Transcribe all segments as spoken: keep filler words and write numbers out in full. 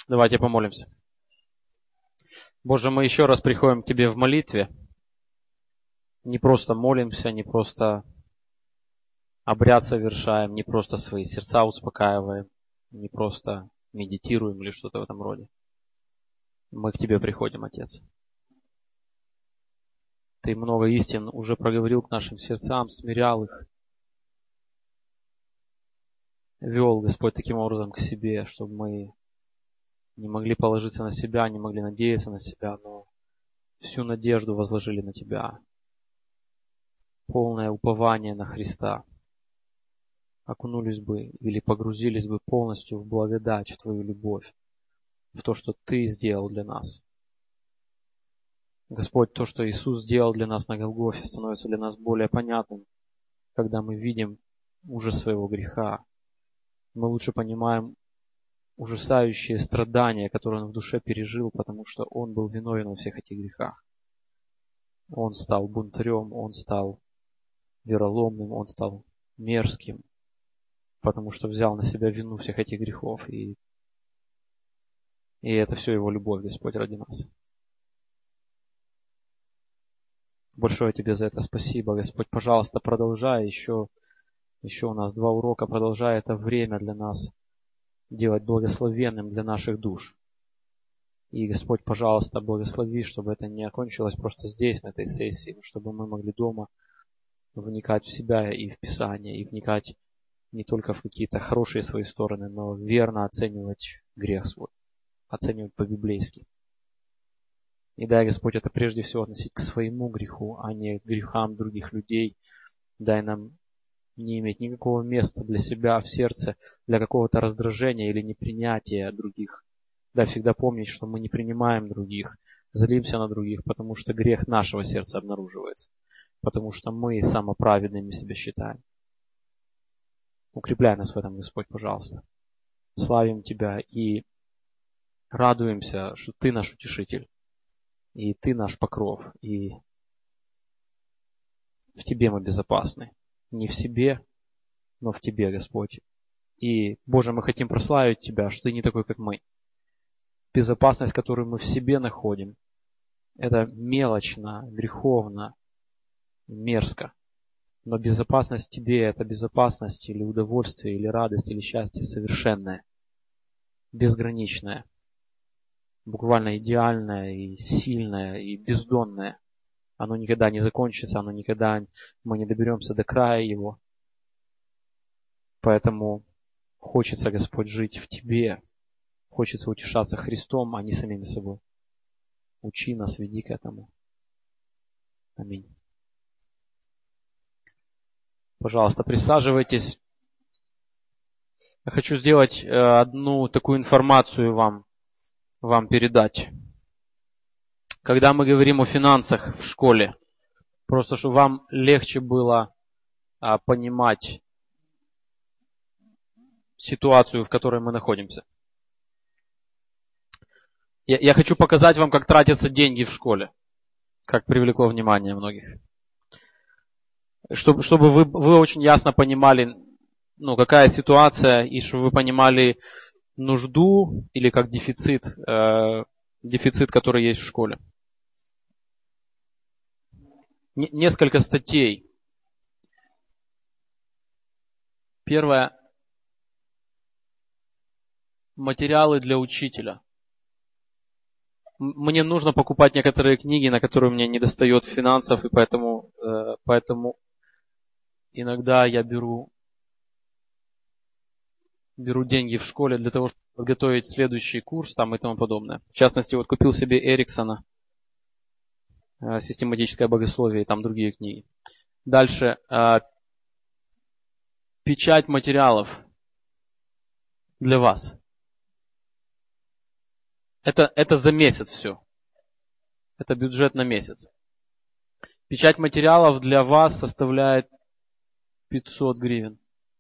Давайте помолимся. Боже, мы еще раз приходим к Тебе в молитве. Не просто молимся, не просто обряд совершаем, не просто свои сердца успокаиваем, не просто медитируем или что-то в этом роде. Мы к Тебе приходим, Отец. Ты много истин уже проговорил к нашим сердцам, смирял их, вел, Господь, таким образом к себе, чтобы мы не могли положиться на себя, не могли надеяться на себя, но всю надежду возложили на Тебя. Полное упование на Христа. Окунулись бы или погрузились бы полностью в благодать, в Твою любовь, в то, что Ты сделал для нас. Господь, то, что Иисус сделал для нас на Голгофе, становится для нас более понятным, когда мы видим ужас своего греха. Мы лучше понимаем ужасающие страдания, которые Он в душе пережил, потому что Он был виновен во всех этих грехах. Он стал бунтарем, Он стал вероломным, Он стал мерзким, потому что взял на себя вину всех этих грехов. И, и это все Его любовь, Господь, ради нас. Большое Тебе за это спасибо, Господь. Пожалуйста, продолжай еще, еще у нас два урока, продолжай это время для нас делать благословенным для наших душ. И, Господь, пожалуйста, благослови, чтобы это не окончилось просто здесь, на этой сессии, но чтобы мы могли дома вникать в себя и в Писание, и вникать не только в какие-то хорошие свои стороны, но верно оценивать грех свой, оценивать по-библейски. И дай, Господь, это прежде всего относить к своему греху, а не к грехам других людей. Дай нам не иметь никакого места для себя в сердце, для какого-то раздражения или непринятия других. Дай всегда помнить, что мы не принимаем других, злимся на других, потому что грех нашего сердца обнаруживается, потому что мы самоправедными себя считаем. Укрепляй нас в этом, Господь, пожалуйста. Славим Тебя и радуемся, что Ты наш утешитель, и Ты наш покров, и в Тебе мы безопасны. Не в себе, но в Тебе, Господь. И, Боже, мы хотим прославить Тебя, что Ты не такой, как мы. Безопасность, которую мы в себе находим, это мелочно, греховно, мерзко. Но безопасность в Тебе – это безопасность или удовольствие, или радость, или счастье совершенное, безграничное, буквально идеальное и сильное и бездонное. Оно никогда не закончится, оно никогда мы не доберемся до края его. Поэтому хочется, Господь, жить в Тебе. Хочется утешаться Христом, а не самими собой. Учи нас, веди к этому. Аминь. Пожалуйста, присаживайтесь. Я хочу сделать одну такую информацию вам, вам передать. Когда мы говорим о финансах в школе, просто чтобы вам легче было а, понимать ситуацию, в которой мы находимся. Я, я хочу показать вам, как тратятся деньги в школе, как привлекло внимание многих. Чтобы, чтобы вы, вы очень ясно понимали, ну, какая ситуация, и чтобы вы понимали нужду или как дефицит, э, дефицит, который есть в школе. Н- несколько статей. Первое. Материалы для учителя. Мне нужно покупать некоторые книги, на которые мне не достает финансов, и поэтому, э, поэтому иногда я беру, беру деньги в школе для того, чтобы подготовить следующий курс там и тому подобное. В частности, вот купил себе Эриксона, э, систематическое богословие и там другие книги. Дальше. Э, печать материалов для вас. Это, это за месяц все. Это бюджет на месяц. Печать материалов для вас составляет пятьсот гривен.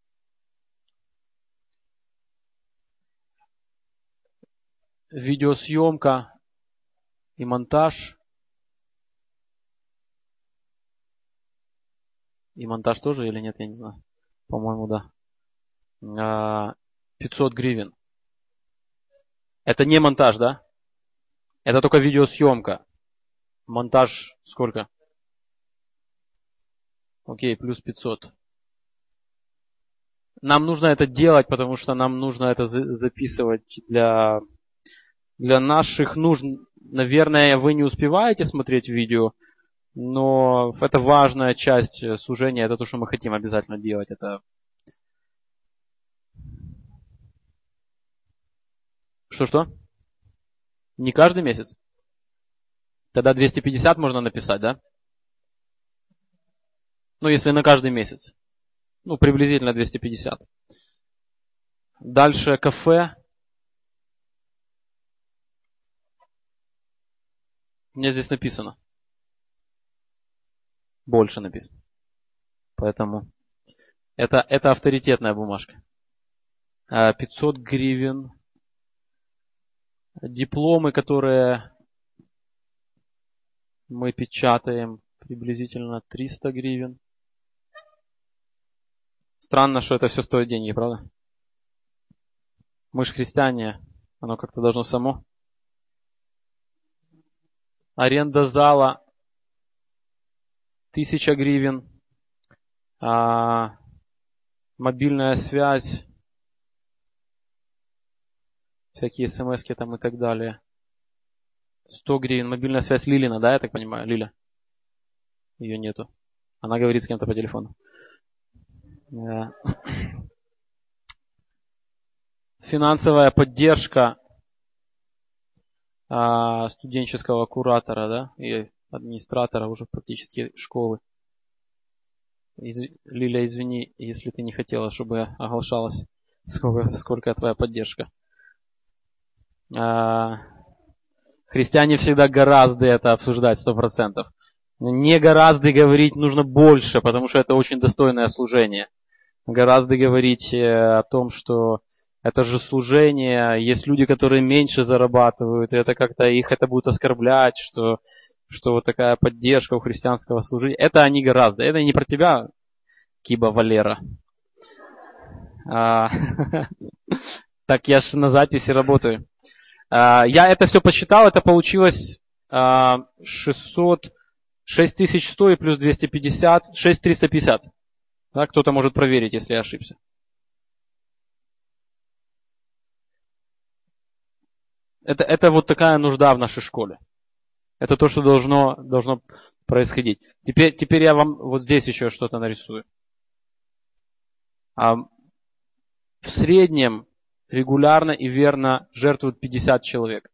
Видеосъемка и монтаж. И монтаж тоже или нет, я не знаю. По-моему, да. пятьсот гривен. Это не монтаж, да? Это только видеосъемка. Монтаж сколько? Окей, плюс пятьсот. Нам нужно это делать, потому что нам нужно это записывать для, для наших нужд. Наверное, вы не успеваете смотреть видео, но это важная часть служения, это то, что мы хотим обязательно делать. Это... Что-что? Не каждый месяц? Тогда двести пятьдесят можно написать, да? Ну, если на каждый месяц. Ну, приблизительно двести пятьдесят. Дальше кафе. У меня здесь написано. Больше написано. Поэтому это, это авторитетная бумажка. пятьсот гривен. Дипломы, которые мы печатаем, приблизительно триста гривен. Странно, что это все стоит деньги, правда? Мы же христиане, оно как-то должно само. Аренда зала тысяча гривен. А, мобильная связь. Всякие смс-ки там и так далее. сто гривен. Мобильная связь Лилина, да, я так понимаю? Лиля. Ее нету. Она говорит с кем-то по телефону. Финансовая поддержка а, студенческого куратора, да, и администратора уже практически школы. Из, Лиля, извини, если ты не хотела, чтобы оглашалась, сколько, сколько твоя поддержка. А, христиане всегда гораздо это обсуждать, сто процентов. Не гораздо говорить нужно больше, потому что это очень достойное служение. Гораздо говорить о том, что это же служение, есть люди, которые меньше зарабатывают, и это как-то их это будет оскорблять, что, что вот такая поддержка у христианского служения. Это они гораздо. Это не про тебя, Киба Валера. А, так я же на записи работаю. А, я это все посчитал, это получилось а, шестьсот, шесть тысяч сто и плюс двести пятьдесят, шесть тысяч триста пятьдесят. Да, кто-то может проверить, если я ошибся. Это, это вот такая нужда в нашей школе. Это то, что должно, должно происходить. Теперь, теперь я вам вот здесь еще что-то нарисую. А, в среднем регулярно и верно жертвуют пятьдесят человек.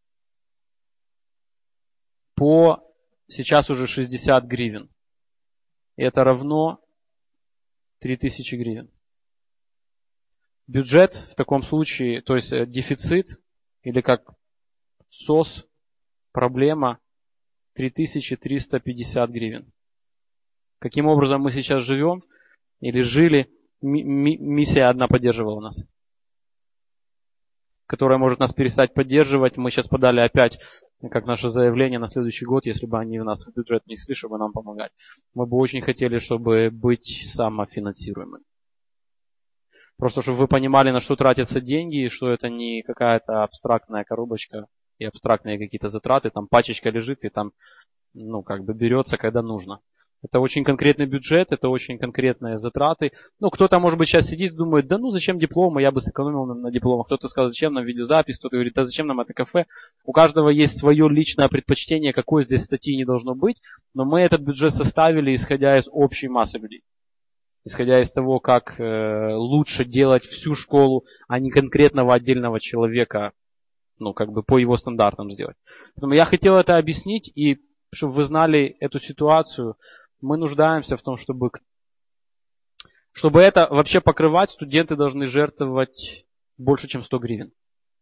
По сейчас уже шестьдесят гривен. И это равно три тысячи гривен. Бюджет в таком случае, то есть дефицит, или как СОС, проблема три тысячи триста пятьдесят гривен. Каким образом мы сейчас живем или жили, ми- ми- миссия одна поддерживала нас, которая может нас перестать поддерживать. Мы сейчас подали опять, как наше заявление на следующий год, если бы они в нас в бюджет внесли, чтобы нам помогать. Мы бы очень хотели, чтобы быть самофинансируемыми. Просто чтобы вы понимали, на что тратятся деньги, и что это не какая-то абстрактная коробочка и абстрактные какие-то затраты. Там пачечка лежит и там, ну, как бы берется, когда нужно. Это очень конкретный бюджет, это очень конкретные затраты. Ну, кто-то, может быть, сейчас сидит и думает, да ну зачем дипломы, я бы сэкономил на, на дипломах. Кто-то сказал, зачем нам видеозапись, кто-то говорит, да зачем нам это кафе. У каждого есть свое личное предпочтение, какой здесь статьи не должно быть. Но мы этот бюджет составили, исходя из общей массы людей. Исходя из того, как э, лучше делать всю школу, а не конкретного отдельного человека, ну, как бы по его стандартам сделать. Поэтому я хотел это объяснить, и чтобы вы знали эту ситуацию, мы нуждаемся в том, чтобы, чтобы это вообще покрывать, студенты должны жертвовать больше, чем сто гривен.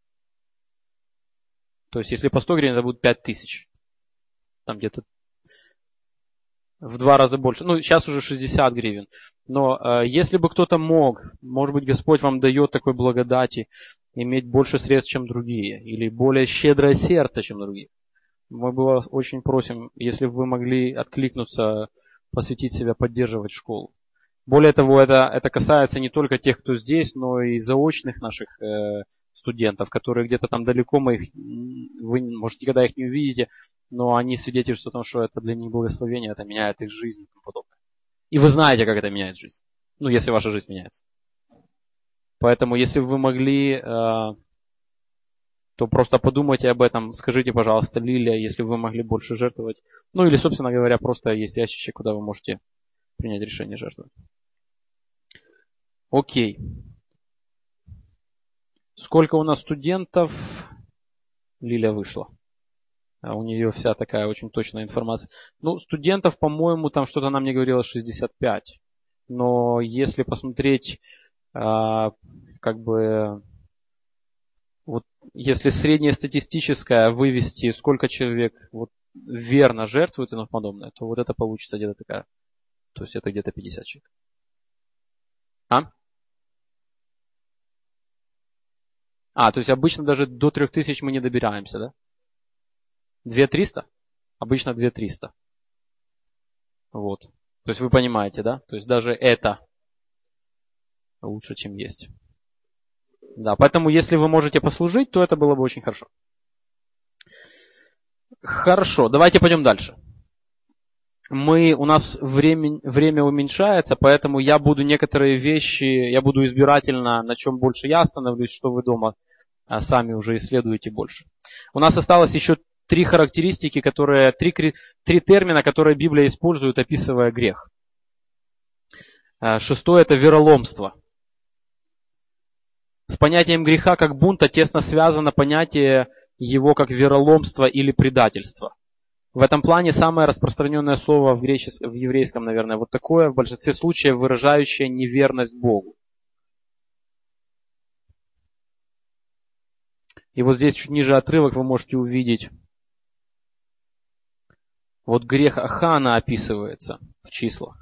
То есть, если по сто гривен, это будет пять тысяч. Там где-то в два раза больше. Ну, сейчас уже шестьдесят гривен. Но э, если бы кто-то мог, может быть, Господь вам дает такой благодати, иметь больше средств, чем другие, или более щедрое сердце, чем другие. Мы бы вас очень просим, если бы вы могли откликнуться, посвятить себя, поддерживать школу. Более того, это, это касается не только тех, кто здесь, но и заочных наших э, студентов, которые где-то там далеко, мы их, вы, может, никогда их не увидите, но они свидетельствуют о том, что это для них благословение, это меняет их жизнь и тому подобное. И вы знаете, как это меняет жизнь. Ну, если ваша жизнь меняется. Поэтому, если бы вы могли, то просто подумайте об этом. Скажите, пожалуйста, Лилия, если вы могли больше жертвовать. Ну, или, собственно говоря, просто есть ящичек, куда вы можете принять решение жертвовать. Окей. Сколько у нас студентов? Лилия вышла. А у нее вся такая очень точная информация. Ну, студентов, по-моему, там что-то нам не говорило шестьдесят пять. Но если посмотреть, а, как бы, вот если среднестатистическое вывести, сколько человек вот, верно жертвует и тому подобное, то вот это получится где-то такая. То есть это где-то пятьдесят человек. А? А, то есть обычно даже до трех тысяч мы не добираемся, да? две тысячи триста? Обычно две тысячи триста. Вот. То есть вы понимаете, да? То есть даже это лучше, чем есть. Да, поэтому если вы можете послужить, то это было бы очень хорошо. Хорошо, давайте пойдем дальше. Мы, у нас время, время уменьшается, поэтому я буду некоторые вещи, я буду избирательно, на чем больше я остановлюсь, что вы дома а, сами уже исследуете больше. У нас осталось еще три характеристики, которые, три, три термина, которые Библия использует, описывая грех. Шестое – это вероломство. С понятием греха как бунта тесно связано понятие его как вероломство или предательство. В этом плане самое распространенное слово в, греческом, в еврейском, наверное, вот такое, в большинстве случаев выражающее неверность Богу. И вот здесь чуть ниже отрывок вы можете увидеть. Вот грех Ахана описывается в числах.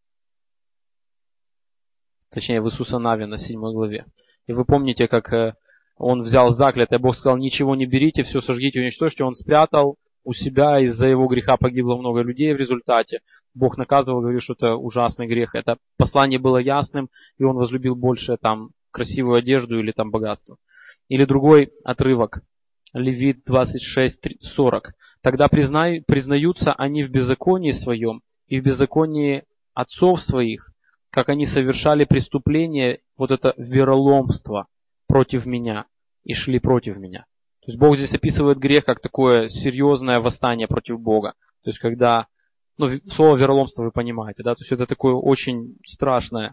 Точнее, в Иисуса Навина, седьмой главе. И вы помните, как он взял заклятое, Бог сказал, ничего не берите, все сожгите, уничтожьте. Он спрятал у себя, из-за его греха погибло много людей в результате. Бог наказывал, говорил, что это ужасный грех. Это послание было ясным, и он возлюбил больше там красивую одежду или там богатство. Или другой отрывок. Левит двадцать шесть сорок. Тогда признай, признаются они в беззаконии своем и в беззаконии отцов своих, как они совершали преступление, вот это вероломство против меня и шли против меня. То есть Бог здесь описывает грех как такое серьезное восстание против Бога. То есть когда, ну, слово вероломство вы понимаете, да, то есть это такое очень страшное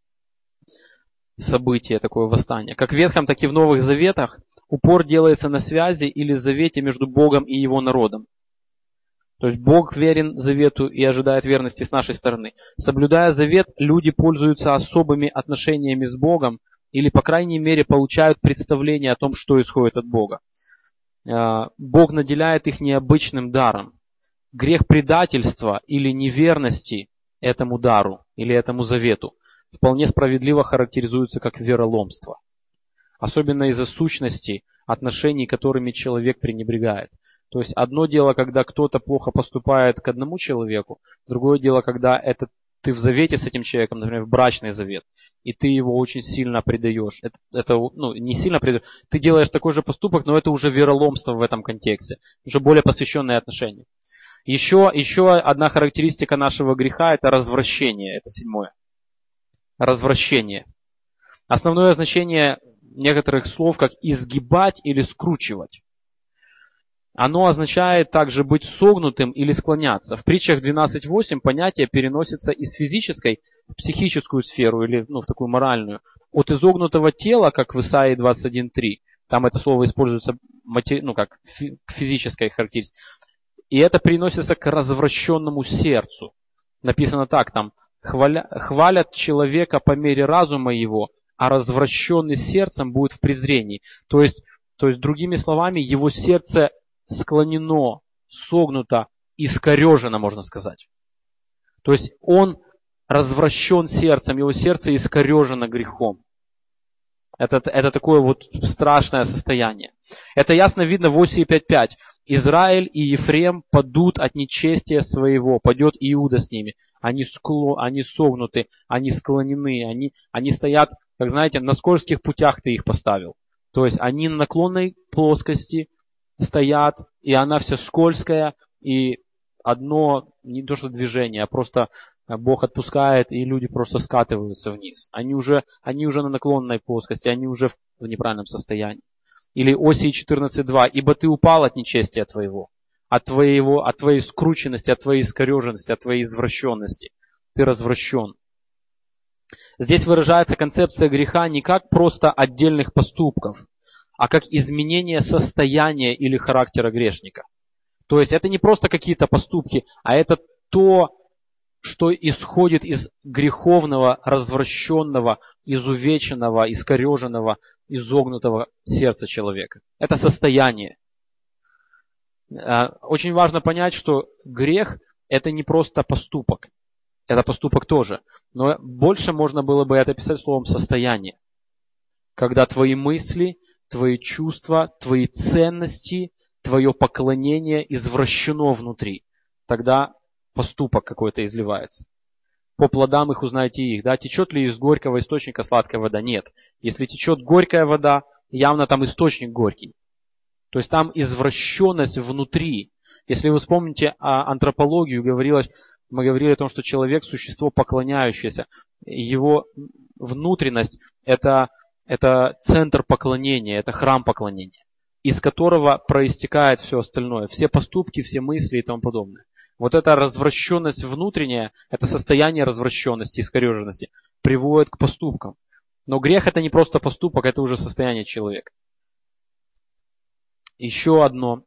событие, такое восстание. Как в Ветхом, так и в Новых Заветах упор делается на связи или завете между Богом и его народом. То есть Бог верен завету и ожидает верности с нашей стороны. Соблюдая завет, люди пользуются особыми отношениями с Богом или, по крайней мере, получают представление о том, что исходит от Бога. Бог наделяет их необычным даром. Грех предательства или неверности этому дару или этому завету вполне справедливо характеризуется как вероломство. Особенно из-за сущности отношений, которыми человек пренебрегает. То есть одно дело, когда кто-то плохо поступает к одному человеку, другое дело, когда это ты в завете с этим человеком, например, в брачный завет, и ты его очень сильно предаешь. Это, это ну, не сильно предаешь, ты делаешь такой же поступок, но это уже вероломство в этом контексте, уже более посвященные отношения. Еще, еще одна характеристика нашего греха – это развращение, это седьмое. Развращение. Основное значение некоторых слов, как изгибать или скручивать. Оно означает также быть согнутым или склоняться. В притчах двенадцать восемь понятие переносится из физической в психическую сферу или ну, в такую моральную. От изогнутого тела, как в Исаии двадцать один три, там это слово используется матери... ну, как физической характеристикой. И это переносится к развращенному сердцу. Написано так там, хваля... хвалят человека по мере разума его, а развращенный сердцем будет в презрении. То есть, то есть другими словами, его сердце склонено, согнуто, искорежено, можно сказать. То есть он развращен сердцем, его сердце искорежено грехом. Это, это такое вот страшное состояние. Это ясно видно в Осии пять пять. Израиль и Ефрем падут от нечестия своего, падет Иуда с ними. Они, скло, они согнуты, они склонены, они, они стоят, как знаете, на скользких путях ты их поставил. То есть они на наклонной плоскости стоят, и она вся скользкая, и одно, не то что движение, а просто Бог отпускает, и люди просто скатываются вниз. Они уже, они уже на наклонной плоскости, они уже в неправильном состоянии. Или Осии четырнадцать два. «Ибо ты упал от нечестия твоего, от, твоего, от твоей скрученности, от твоей искореженности, от твоей извращенности. Ты развращен». Здесь выражается концепция греха не как просто отдельных поступков, а как изменение состояния или характера грешника. То есть это не просто какие-то поступки, а это то, что исходит из греховного, развращенного, изувеченного, искореженного, изогнутого сердца человека. Это состояние. Очень важно понять, что грех – это не просто поступок. Это поступок тоже. Но больше можно было бы это описать словом «состояние». Когда твои мысли, твои чувства, твои ценности, твое поклонение извращено внутри. Тогда поступок какой-то изливается. По плодам их узнаете их. Да? Течет ли из горького источника сладкая вода? Нет. Если течет горькая вода, явно там источник горький. То есть там извращенность внутри. Если вы вспомните о антропологию, говорилось, мы говорили о том, что человек – существо поклоняющееся. Его внутренность – это, это центр поклонения, это храм поклонения, из которого проистекает все остальное. Все поступки, все мысли и тому подобное. Вот эта развращенность внутренняя, это состояние развращенности, искореженности, приводит к поступкам. Но грех это не просто поступок, это уже состояние человека. Еще одно.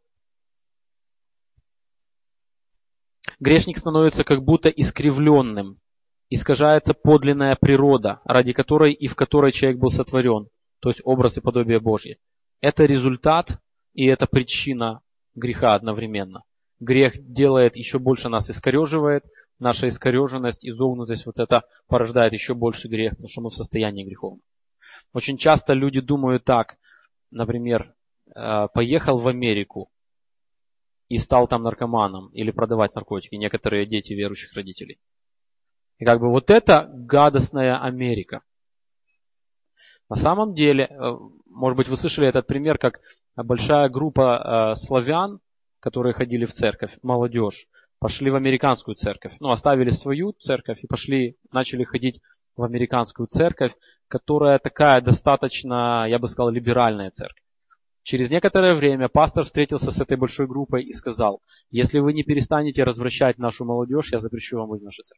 Грешник становится как будто искривленным. Искажается подлинная природа, ради которой и в которой человек был сотворен, то есть образ и подобие Божье. Это результат и это причина греха одновременно. Грех делает еще больше нас искореживает, наша искореженность, изогнутость, вот это порождает еще больше грех, потому что мы в состоянии греховном. Очень часто люди думают так, например, поехал в Америку и стал там наркоманом или продавать наркотики, некоторые дети верующих родителей. И как бы вот это гадостная Америка. На самом деле, может быть, вы слышали этот пример, как большая группа славян, которые ходили в церковь, молодежь, пошли в американскую церковь. Ну, оставили свою церковь и пошли, начали ходить в американскую церковь, которая такая достаточно, я бы сказал, либеральная церковь. Через некоторое время пастор встретился с этой большой группой и сказал: если вы не перестанете развращать нашу молодежь, я запрещу вам быть в нашей церкви.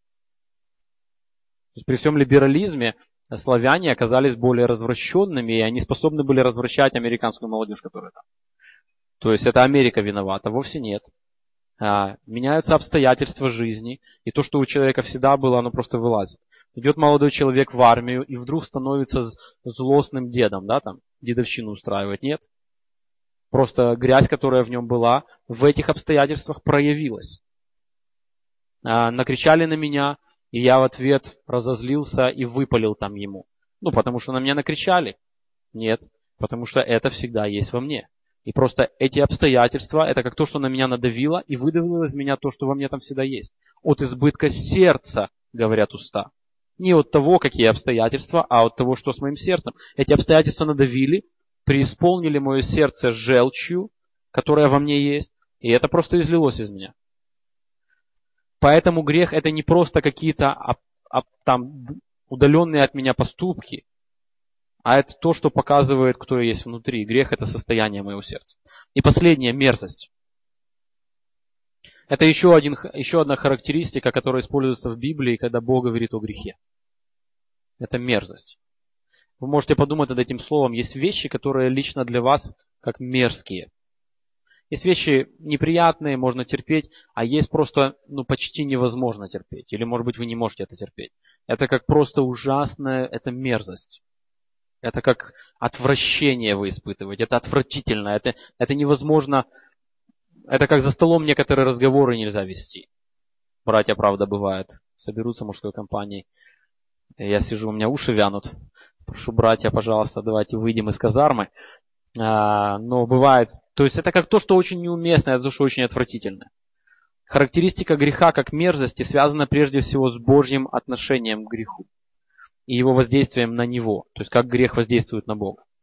То есть при всем либерализме славяне оказались более развращенными, и они способны были развращать американскую молодежь, которая там. То есть это Америка виновата, вовсе нет. А, меняются обстоятельства жизни, и то, что у человека всегда было, оно просто вылазит. Идет молодой человек в армию и вдруг становится злостным дедом, да, там, дедовщину устраивает. Нет. Просто грязь, которая в нем была, в этих обстоятельствах проявилась. А, накричали на меня, и я в ответ разозлился и выпалил там ему. Ну, потому что на меня накричали. Нет, потому что это всегда есть во мне. И просто эти обстоятельства, это как то, что на меня надавило, и выдавило из меня то, что во мне там всегда есть. От избытка сердца, говорят уста. Не от того, какие обстоятельства, а от того, что с моим сердцем. Эти обстоятельства надавили, преисполнили мое сердце желчью, которая во мне есть, и это просто излилось из меня. Поэтому грех это не просто какие-то а, а, там удаленные от меня поступки, а это то, что показывает, кто я есть внутри. Грех это состояние моего сердца. И последнее, мерзость. Это еще, один, еще одна характеристика, которая используется в Библии, когда Бог говорит о грехе. Это мерзость. Вы можете подумать над этим словом. Есть вещи, которые лично для вас как мерзкие. Есть вещи неприятные, можно терпеть, а есть просто ну, почти невозможно терпеть. Или, может быть, вы не можете это терпеть. Это как просто ужасная, это мерзость. Это как отвращение вы испытываете. Это отвратительно. Это, это невозможно. Это как за столом некоторые разговоры нельзя вести. Братья, правда, бывает. Соберутся в мужской компании. Я сижу, у меня уши вянут. Прошу, братья, пожалуйста, давайте выйдем из казармы. А, но бывает. То есть это как то, что очень неуместно, это то, что очень отвратительно. Характеристика греха как мерзости связана прежде всего с Божьим отношением к греху и его воздействием на него. То есть как грех воздействует на Бога.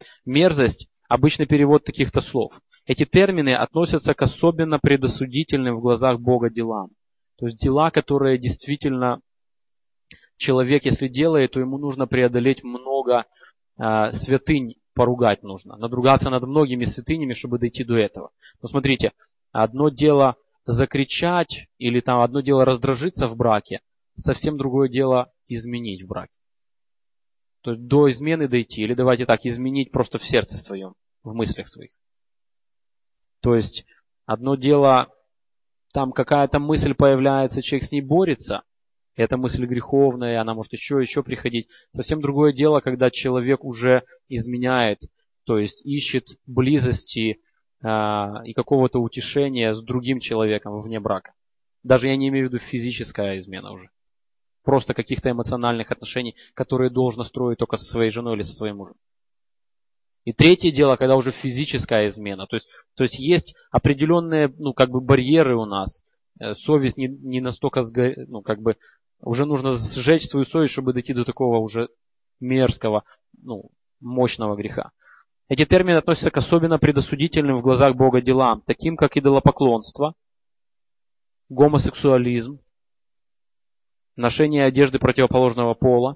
Мерзость – обычный перевод таких-то слов. Эти термины относятся к особенно предосудительным в глазах Бога делам. То есть дела, которые действительно человек, если делает, то ему нужно преодолеть много э, святынь, поругать нужно. Надругаться над многими святынями, чтобы дойти до этого. Но смотрите, одно дело закричать или там одно дело раздражиться в браке, совсем другое дело изменить в браке. То есть до измены дойти, или давайте так, изменить просто в сердце своем, в мыслях своих. То есть одно дело, там какая-то мысль появляется, человек с ней борется, эта мысль греховная, она может еще и еще приходить. Совсем другое дело, когда человек уже изменяет, то есть ищет близости э, и какого-то утешения с другим человеком вне брака. Даже я не имею в виду физическая измена уже. Просто каких-то эмоциональных отношений, которые должен строить только со своей женой или со своим мужем. И третье дело, когда уже физическая измена. То есть, то есть есть определенные, ну, как бы барьеры у нас. Совесть не, не настолько, сго... ну, как бы, уже нужно сжечь свою совесть, чтобы дойти до такого уже мерзкого, ну, мощного греха. Эти термины относятся к особенно предосудительным в глазах Бога делам, таким как идолопоклонство, гомосексуализм, ношение одежды противоположного пола,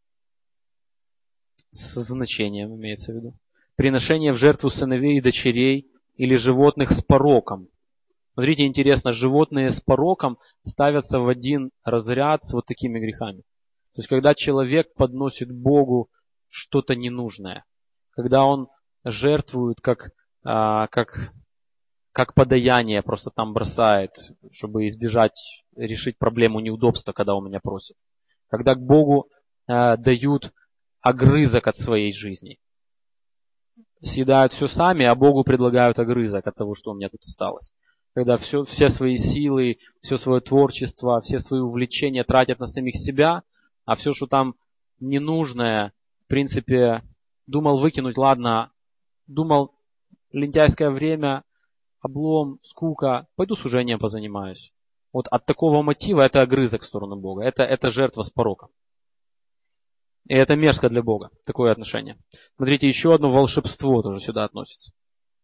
с значением имеется в виду, приношение в жертву сыновей и дочерей или животных с пороком. Смотрите, интересно, животные с пороком ставятся в один разряд с вот такими грехами. То есть, когда человек подносит Богу что-то ненужное, когда он жертвует как, а, как, как подаяние, просто там бросает, чтобы избежать, решить проблему неудобства, когда он меня просит. Когда к Богу а, дают огрызок от своей жизни. Съедают все сами, а Богу предлагают огрызок от того, что у меня тут осталось. Когда все, все свои силы, все свое творчество, все свои увлечения тратят на самих себя, а все, что там ненужное, в принципе, думал выкинуть, ладно, думал, лентяйское время, облом, скука, пойду служением позанимаюсь. Вот от такого мотива это огрызок в сторону Бога, это, это жертва с пороком. И это мерзко для Бога, такое отношение. Смотрите, еще одно волшебство тоже сюда относится.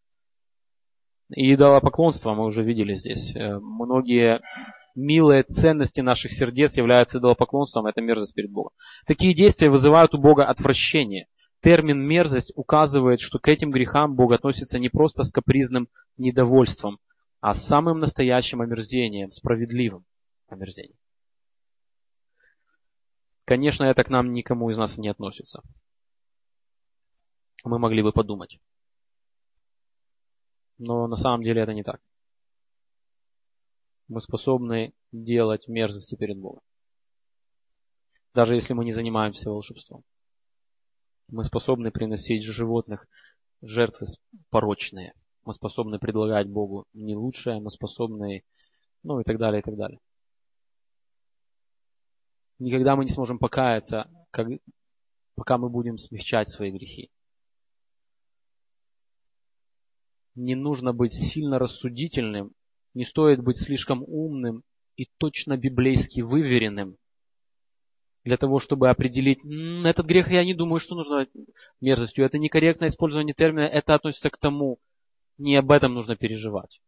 И идолопоклонство мы уже видели здесь. Многие милые ценности наших сердец являются идолопоклонством, это мерзость перед Богом. Такие действия вызывают у Бога отвращение. Термин «мерзость» указывает, что к этим грехам Бог относится не просто с капризным недовольством, а с самым настоящим омерзением, справедливым омерзением. Конечно, это к нам никому из нас не относится. Мы могли бы подумать. Но на самом деле это не так. Мы способны делать мерзости перед Богом. Даже если мы не занимаемся волшебством. Мы способны приносить животных жертвы порочные. Мы способны предлагать Богу не лучшее, мы способны, ну и так далее, и так далее. Никогда мы не сможем покаяться, как, пока мы будем смягчать свои грехи. Не нужно быть сильно рассудительным, не стоит быть слишком умным и точно библейски выверенным для того, чтобы определить, м-м, этот грех я не думаю, что нужно мерзостью. Это некорректное использование термина, это относится к тому. Не об этом нужно переживать.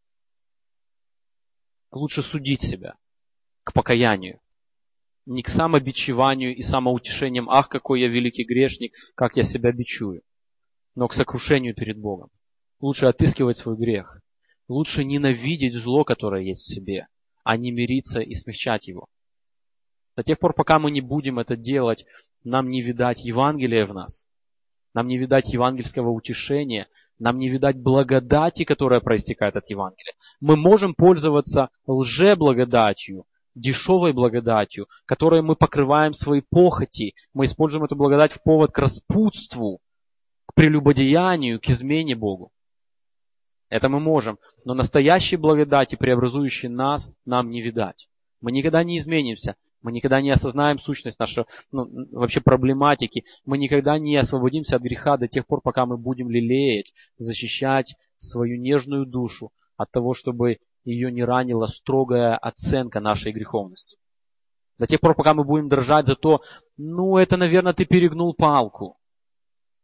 Лучше судить себя к покаянию. Не к самобичеванию и самоутешениям, ах, какой я великий грешник, как я себя бичую, но к сокрушению перед Богом. Лучше отыскивать свой грех. Лучше ненавидеть зло, которое есть в себе, а не мириться и смягчать его. До тех пор, пока мы не будем это делать, нам не видать Евангелия в нас. Нам не видать евангельского утешения. Нам не видать благодати, которая проистекает от Евангелия. Мы можем пользоваться лжеблагодатью, дешевой благодатью, которой мы покрываем свои похоти. Мы используем эту благодать в повод к распутству, к прелюбодеянию, к измене Богу. Это мы можем. Но настоящей благодати, преобразующей нас, нам не видать. Мы никогда не изменимся. Мы никогда не осознаем сущность нашей, ну, вообще проблематики. Мы никогда не освободимся от греха до тех пор, пока мы будем лелеять, защищать свою нежную душу от того, чтобы ее не ранила строгая оценка нашей греховности. До тех пор, пока мы будем дрожать за то, ну, это, наверное, ты перегнул палку.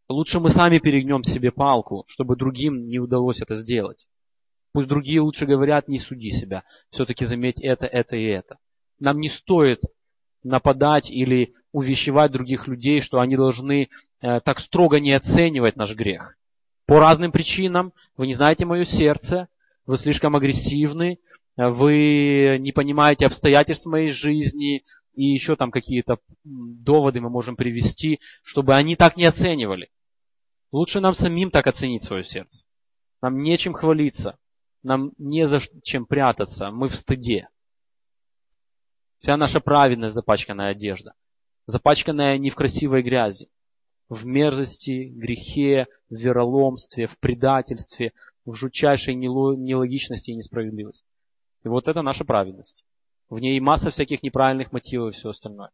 Лучше мы сами перегнем себе палку, чтобы другим не удалось это сделать. Пусть другие лучше говорят, не суди себя. Все-таки заметь это, это и это. Нам не стоит нападать или увещевать других людей, что они должны э, так строго не оценивать наш грех. По разным причинам. Вы не знаете мое сердце, вы слишком агрессивны, вы не понимаете обстоятельств моей жизни, и еще там какие-то доводы мы можем привести, чтобы они так не оценивали. Лучше нам самим так оценить свое сердце. Нам нечем хвалиться, нам не за чем прятаться, мы в стыде. Вся наша праведность запачканная одежда, запачканная не в красивой грязи, в мерзости, грехе, в вероломстве, в предательстве, в жутчайшей нелогичности и несправедливости. И вот это наша праведность. В ней масса всяких неправильных мотивов и все остальное.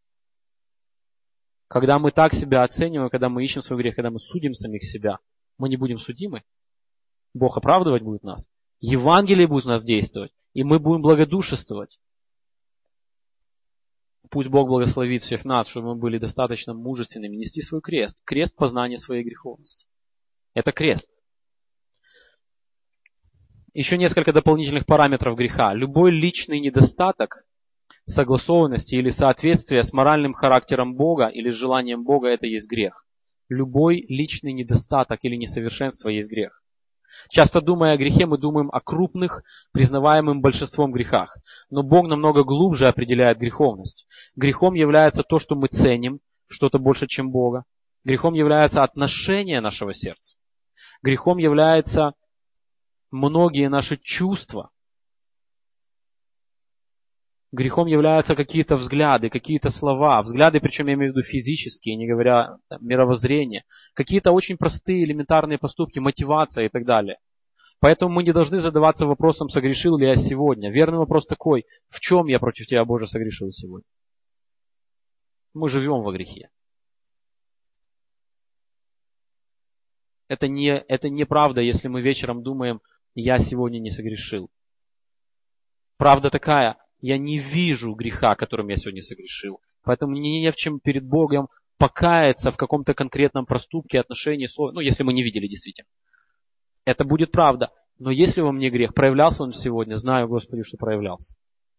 Когда мы так себя оцениваем, когда мы ищем свой грех, когда мы судим самих себя, мы не будем судимы. Бог оправдывать будет нас. Евангелие будет в нас действовать, и мы будем благодушествовать. Пусть Бог благословит всех нас, чтобы мы были достаточно мужественными нести свой крест. Крест познания своей греховности. Это крест. Еще несколько дополнительных параметров греха. Любой личный недостаток согласованности или соответствия с моральным характером Бога или с желанием Бога — это есть грех. Любой личный недостаток или несовершенство есть грех. Часто думая о грехе, мы думаем о крупных, признаваемым большинством грехах. Но Бог намного глубже определяет греховность. Грехом является то, что мы ценим, что-то больше, чем Бога. Грехом является отношение нашего сердца. Грехом являются многие наши чувства. Грехом являются какие-то взгляды, какие-то слова. Взгляды, причем я имею в виду физические, не говоря там, мировоззрение. Какие-то очень простые, элементарные поступки, мотивация и так далее. Поэтому мы не должны задаваться вопросом, согрешил ли я сегодня. Верный вопрос такой: в чем я против Тебя, Боже, согрешил сегодня? Мы живем во грехе. Это не, это неправда, если мы вечером думаем, я сегодня не согрешил. Правда такая: я не вижу греха, которым я сегодня согрешил. Поэтому мне не в чем перед Богом покаяться в каком-то конкретном проступке, отношении, слове. Ну, если мы не видели действительно. Это будет правда. Но если во мне грех, проявлялся он сегодня, знаю, Господи, что проявлялся.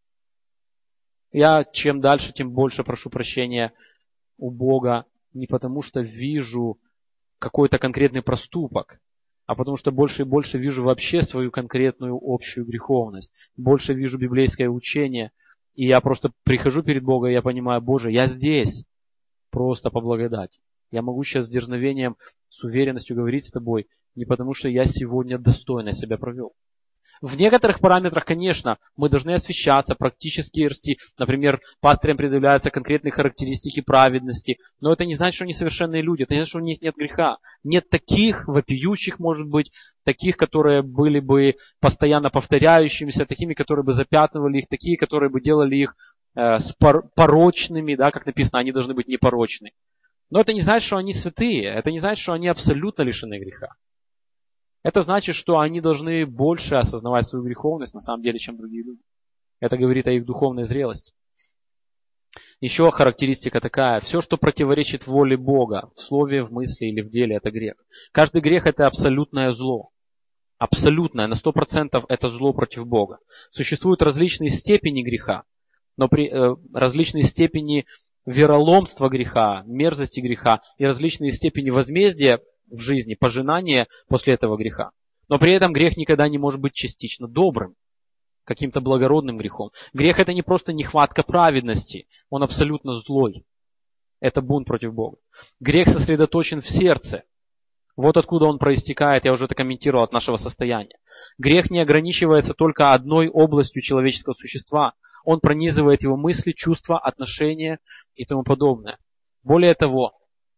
Я чем дальше, тем больше прошу прощения у Бога не потому, что вижу какой-то конкретный проступок, а потому что больше и больше вижу вообще свою конкретную общую греховность. Больше вижу библейское учение, и я просто прихожу перед Богом, и я понимаю: Боже, я здесь просто по благодати. Я могу сейчас с дерзновением, с уверенностью говорить с Тобой, не потому что я сегодня достойно себя провел. В некоторых параметрах, конечно, мы должны освящаться, практически расти. Например, пастырям предъявляются конкретные характеристики праведности. Но это не значит, что они совершенные люди. Это не значит, что у них нет греха. Нет таких вопиющих, может быть, таких, которые были бы постоянно повторяющимися, такими, которые бы запятнывали их, такие, которые бы делали их э, порочными, да, как написано, они должны быть непорочны. Но это не значит, что они святые. Это не значит, что они абсолютно лишены греха. Это значит, что они должны больше осознавать свою греховность на самом деле, чем другие люди. Это говорит о их духовной зрелости. Еще характеристика такая: все, что противоречит воле Бога в слове, в мысли или в деле, это грех. Каждый грех — это абсолютное зло. Абсолютное, на сто процентов это зло против Бога. Существуют различные степени греха, но при, э, различные степени вероломства греха, мерзости греха и различные степени возмездия в жизни, пожинание после этого греха. Но при этом грех никогда не может быть частично добрым, каким-то благородным грехом. Грех — это не просто нехватка праведности, он абсолютно злой. Это бунт против Бога. Грех сосредоточен в сердце. Вот откуда он проистекает, я уже это комментировал, от нашего состояния. Грех не ограничивается только одной областью человеческого существа. Он пронизывает его мысли, чувства, отношения и тому подобное. Более того,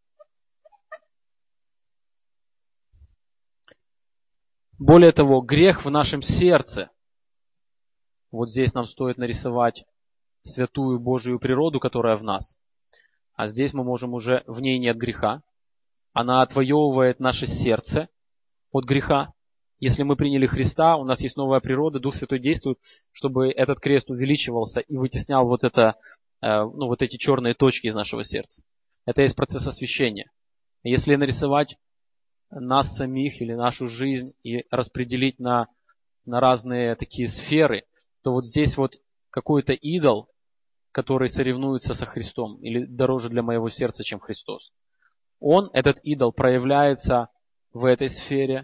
Более того, грех в нашем сердце. Вот здесь нам стоит нарисовать святую Божию природу, которая в нас. А здесь мы можем уже, в ней нет греха. Она отвоевывает наше сердце от греха. Если мы приняли Христа, у нас есть новая природа, Дух Святой действует, чтобы этот крест увеличивался и вытеснял вот, это, ну, вот эти черные точки из нашего сердца. Это есть процесс освящения. Если нарисовать нас самих или нашу жизнь и распределить на, на разные такие сферы, то вот здесь вот какой-то идол, который соревнуется со Христом или дороже для моего сердца, чем Христос. Он, этот идол, проявляется в этой сфере,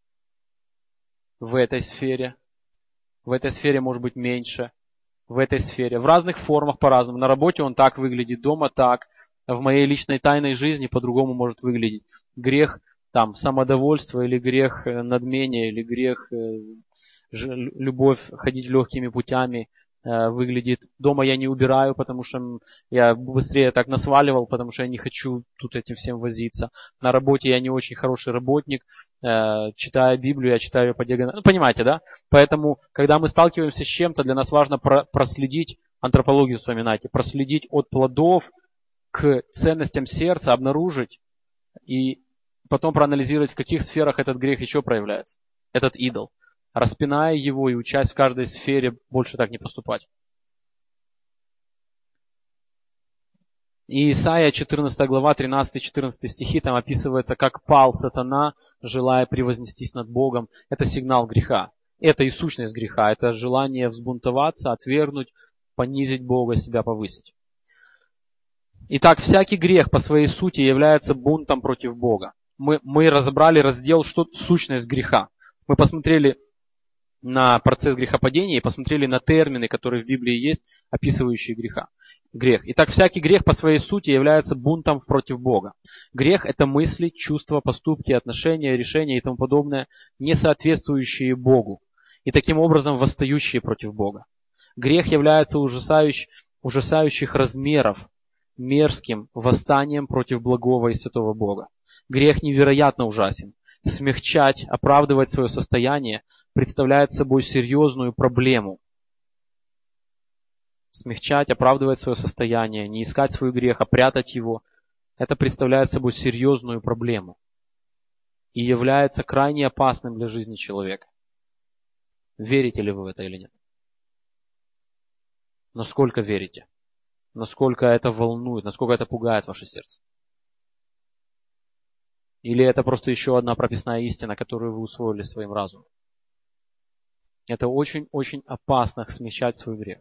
в этой сфере, в этой сфере может быть меньше, в этой сфере, в разных формах по-разному. На работе он так выглядит, дома так, в моей личной тайной жизни по-другому может выглядеть. Грех там самодовольство или грех надмения, или грех любовь ходить легкими путями выглядит. Дома я не убираю, потому что я быстрее так насваливал, потому что я не хочу тут этим всем возиться. На работе я не очень хороший работник, читая Библию, я читаю ее по диагонали. Ну, понимаете, да? Поэтому, когда мы сталкиваемся с чем-то, для нас важно проследить, антропологию вспоминайте, проследить от плодов к ценностям сердца, обнаружить и потом проанализировать, в каких сферах этот грех еще проявляется, этот идол, распиная его и учась в каждой сфере больше так не поступать. И Исайя четырнадцатая глава, тринадцатый-четырнадцатый стихи, там описывается, как пал сатана, желая превознестись над Богом. Это сигнал греха. Это и сущность греха. Это желание взбунтоваться, отвергнуть, понизить Бога, себя повысить. Итак, всякий грех по своей сути является бунтом против Бога. Мы, мы разобрали раздел, что сущность греха. Мы посмотрели на процесс грехопадения и посмотрели на термины, которые в Библии есть, описывающие греха. Грех. Итак, всякий грех по своей сути является бунтом против Бога. Грех – это мысли, чувства, поступки, отношения, решения и тому подобное, не соответствующие Богу и таким образом восстающие против Бога. Грех является ужасающих, ужасающих размеров, мерзким восстанием против благого и святого Бога. Грех невероятно ужасен. Смягчать, оправдывать свое состояние представляет собой серьезную проблему. Смягчать, оправдывать свое состояние, не искать свой грех, а прятать его, это представляет собой серьезную проблему и является крайне опасным для жизни человека. Верите ли вы в это или нет? Насколько верите? Насколько это волнует, насколько это пугает ваше сердце? Или это просто еще одна прописная истина, которую вы усвоили своим разумом? Это очень-очень опасно смягчать свой грех.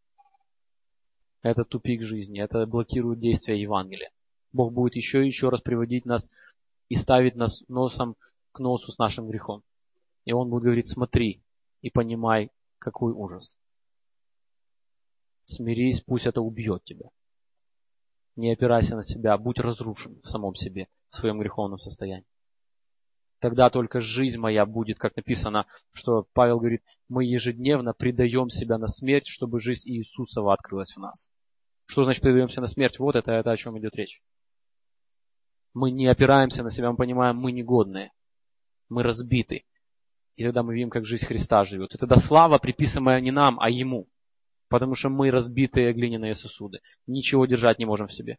Это тупик жизни, это блокирует действие Евангелия. Бог будет еще и еще раз приводить нас и ставить нас носом к носу с нашим грехом. И Он будет говорить: смотри и понимай, какой ужас. Смирись, пусть это убьет тебя. Не опирайся на себя, будь разрушен в самом себе, в своем греховном состоянии. Тогда только жизнь моя будет, как написано, что Павел говорит, мы ежедневно предаем себя на смерть, чтобы жизнь Иисусова открылась в нас. Что значит предаемся на смерть? Вот это, это о чем идет речь. Мы не опираемся на себя, мы понимаем, мы негодные, мы разбиты. И тогда мы видим, как жизнь Христа живет. И тогда слава, приписываемая не нам, а Ему. Потому что мы разбитые глиняные сосуды. Ничего держать не можем в себе.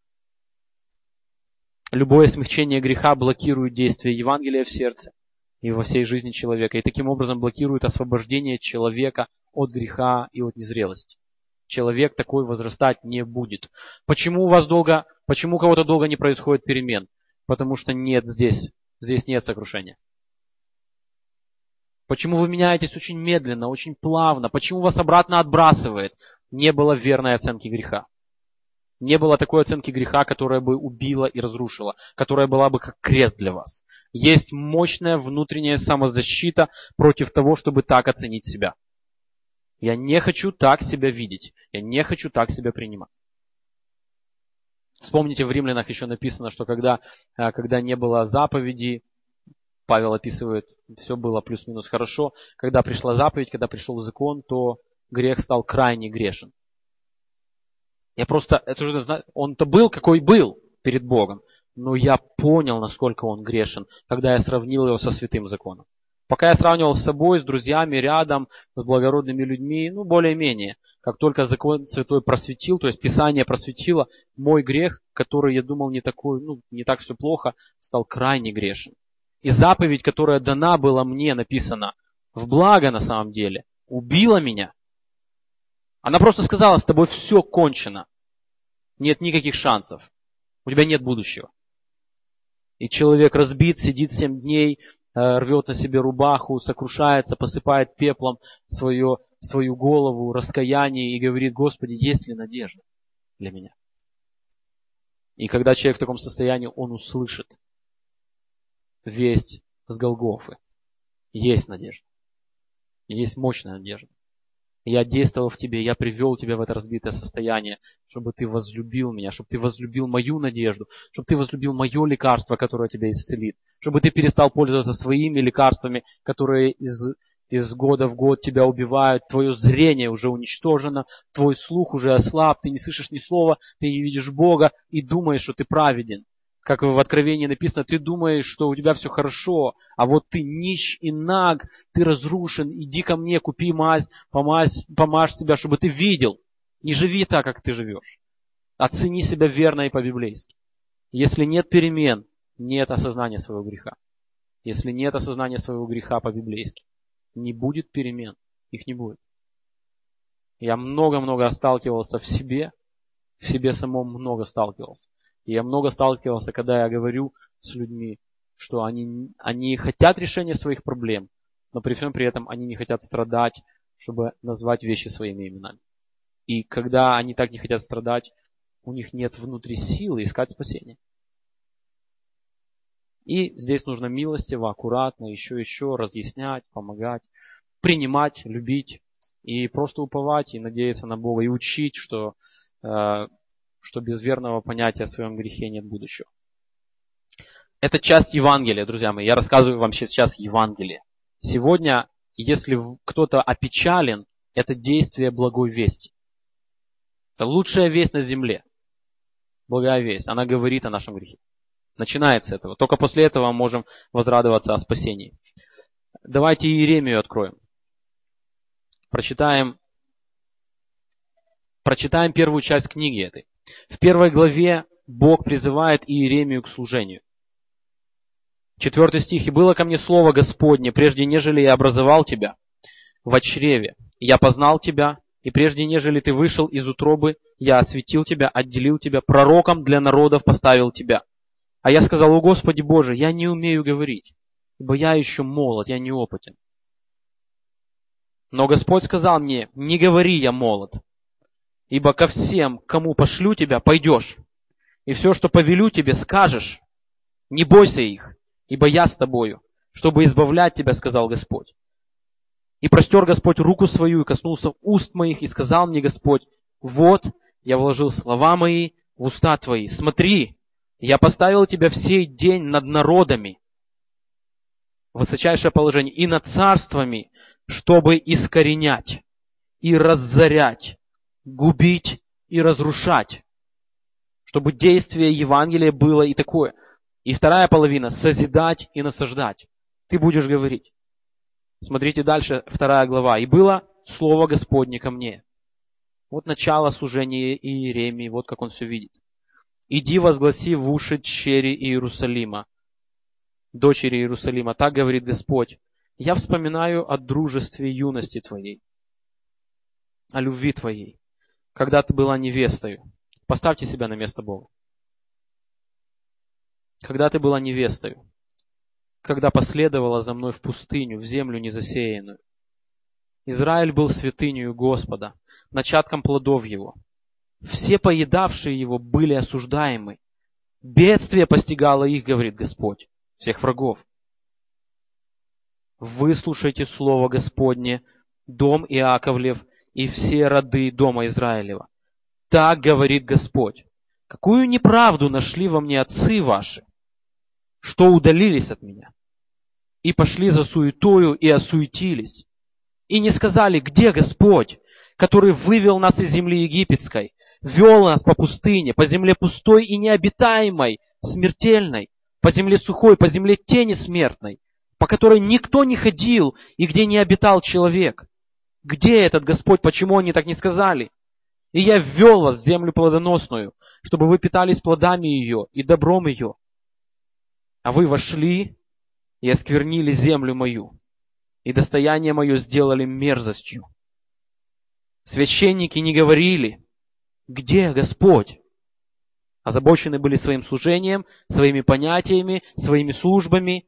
Любое смягчение греха блокирует действие Евангелия в сердце и во всей жизни человека. И таким образом блокирует освобождение человека от греха и от незрелости. Человек такой возрастать не будет. Почему у вас долго, почему у кого-то долго не происходит перемен? Потому что нет здесь, здесь нет сокрушения. Почему вы меняетесь очень медленно, очень плавно? Почему вас обратно отбрасывает? Не было верной оценки греха. Не было такой оценки греха, которая бы убила и разрушила, которая была бы как крест для вас. Есть мощная внутренняя самозащита против того, чтобы так оценить себя. Я не хочу так себя видеть. Я не хочу так себя принимать. Вспомните, в Римлянах еще написано, что когда, когда не было заповеди, Павел описывает, все было плюс-минус хорошо. Когда пришла заповедь, когда пришел закон, то грех стал крайне грешен. Я просто, это же, он-то был, какой был перед Богом. Но я понял, насколько он грешен, когда я сравнил его со святым законом. Пока я сравнивал с собой, с друзьями, рядом, с благородными людьми, ну, более-менее. Как только закон святой просветил, то есть Писание просветило, мой грех, который я думал не такой, ну, не так все плохо, стал крайне грешен. И заповедь, которая дана была мне, написана в благо на самом деле, убила меня. Она просто сказала, с тобой все кончено. Нет никаких шансов. У тебя нет будущего. И человек разбит, сидит семь дней, рвет на себе рубаху, сокрушается, посыпает пеплом свое, свою голову, раскаяние и говорит: Господи, есть ли надежда для меня? И когда человек в таком состоянии, он услышит весть с Голгофы. Есть надежда. Есть мощная надежда. Я действовал в тебе, я привел тебя в это разбитое состояние, чтобы ты возлюбил меня, чтобы ты возлюбил мою надежду, чтобы ты возлюбил мое лекарство, которое тебя исцелит, чтобы ты перестал пользоваться своими лекарствами, которые из, из года в год тебя убивают, твое зрение уже уничтожено, твой слух уже ослаб, ты не слышишь ни слова, ты не видишь Бога и думаешь, что ты праведен. Как в Откровении написано, ты думаешь, что у тебя все хорошо, а вот ты нищ и наг, ты разрушен, иди ко мне, купи мазь, помазь, помажь себя, чтобы ты видел. Не живи так, как ты живешь. Оцени себя верно и по-библейски. Если нет перемен, нет осознания своего греха. Если нет осознания своего греха по-библейски, не будет перемен, их не будет. Я много-много сталкивался в себе, в себе самом много сталкивался. И я много сталкивался, когда я говорю с людьми, что они, они хотят решения своих проблем, но при всем при этом они не хотят страдать, чтобы назвать вещи своими именами. И когда они так не хотят страдать, у них нет внутри силы искать спасение. И здесь нужно милостиво, аккуратно, еще еще разъяснять, помогать, принимать, любить и просто уповать и надеяться на Бога и учить, что э, что без верного понятия о своем грехе нет будущего. Это часть Евангелия, друзья мои. Я рассказываю вам сейчас Евангелие. Сегодня, если кто-то опечален, это действие благой вести. Это лучшая весть на земле. Благая весть. Она говорит о нашем грехе. Начинается с этого. Только после этого мы можем возрадоваться о спасении. Давайте Иеремию откроем. Прочитаем, прочитаем первую часть книги этой. В первой главе Бог призывает Иеремию к служению. Четвертый стих. «И было ко мне слово Господне, прежде нежели я образовал тебя в чреве, я познал тебя, и прежде нежели ты вышел из утробы, я осветил тебя, отделил тебя, пророком для народов поставил тебя. А я сказал: о Господи Боже, я не умею говорить, ибо я еще молод, я неопытен. Но Господь сказал мне: не говори, я молод. Ибо ко всем, кому пошлю тебя, пойдешь. И все, что повелю тебе, скажешь. Не бойся их, ибо я с тобою, чтобы избавлять тебя, сказал Господь. И простер Господь руку свою, и коснулся уст моих, и сказал мне Господь: вот, я вложил слова мои в уста твои. Смотри, я поставил тебя в сей день над народами, высочайшее положение, и над царствами, чтобы искоренять и разорять, губить и разрушать, чтобы действие Евангелия было и такое. И вторая половина — созидать и насаждать. Ты будешь говорить. Смотрите дальше, вторая глава. «И было слово Господне ко мне». Вот начало служения Иеремии, вот как он все видит. «Иди возгласи в уши дщери Иерусалима, дочери Иерусалима, так говорит Господь, я вспоминаю о дружестве юности твоей, о любви твоей, когда ты была невестою». Поставьте себя на место Бога. Когда ты была невестою, когда последовала за мной в пустыню, в землю незасеянную. Израиль был святынею Господа, начатком плодов его. Все поедавшие его были осуждаемы. Бедствие постигало их, говорит Господь, всех врагов. Выслушайте слово Господне, дом Иаковлев и все роды дома Израилева. Так говорит Господь: какую неправду нашли во мне отцы ваши, что удалились от меня, и пошли за суетою, и осуетились, и не сказали: где Господь, который вывел нас из земли египетской, вел нас по пустыне, по земле пустой и необитаемой, смертельной, по земле сухой, по земле тени смертной, по которой никто не ходил и где не обитал человек. Где этот Господь, почему они так не сказали? И я ввел вас в землю плодоносную, чтобы вы питались плодами ее и добром ее. А вы вошли и осквернили землю мою, и достояние мое сделали мерзостью. Священники не говорили: где Господь? Озабочены были своим служением, своими понятиями, своими службами.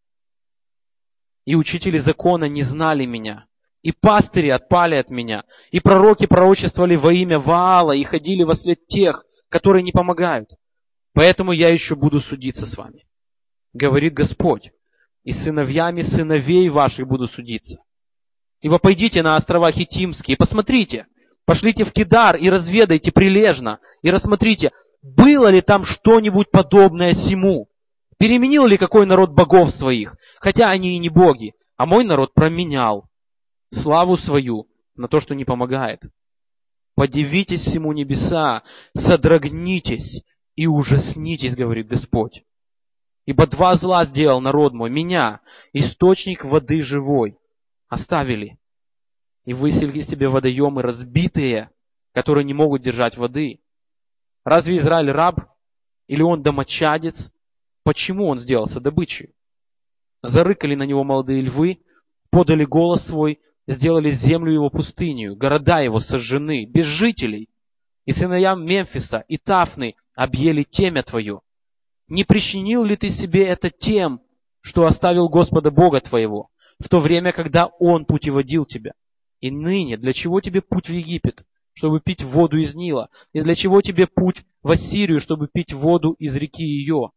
И учители закона не знали меня. И пастыри отпали от меня. И пророки пророчествовали во имя Ваала и ходили во след тех, которые не помогают. Поэтому я еще буду судиться с вами, говорит Господь. И с сыновьями сыновей ваших буду судиться. Ибо пойдите на острова Хитимские и посмотрите, пошлите в Кедар и разведайте прилежно, и рассмотрите, было ли там что-нибудь подобное сему. Переменил ли какой народ богов своих, хотя они и не боги, а мой народ променял славу свою на то, что не помогает. Подивитесь всему небеса, содрогнитесь и ужаснитесь, говорит Господь. Ибо два зла сделал народ мой, меня, источник воды живой, оставили. И выселили себе водоемы разбитые, которые не могут держать воды. Разве Израиль раб? Или он домочадец? Почему он сделался добычей? Зарыкали на него молодые львы, подали голос свой, сделали землю его пустынью, города его сожжены, без жителей. И сыновьям Мемфиса и Тафны объели темя твое. Не причинил ли ты себе это тем, что оставил Господа Бога твоего, в то время, когда Он путеводил тебя? И ныне для чего тебе путь в Египет, чтобы пить воду из Нила? И для чего тебе путь в Ассирию, чтобы пить воду из реки ее?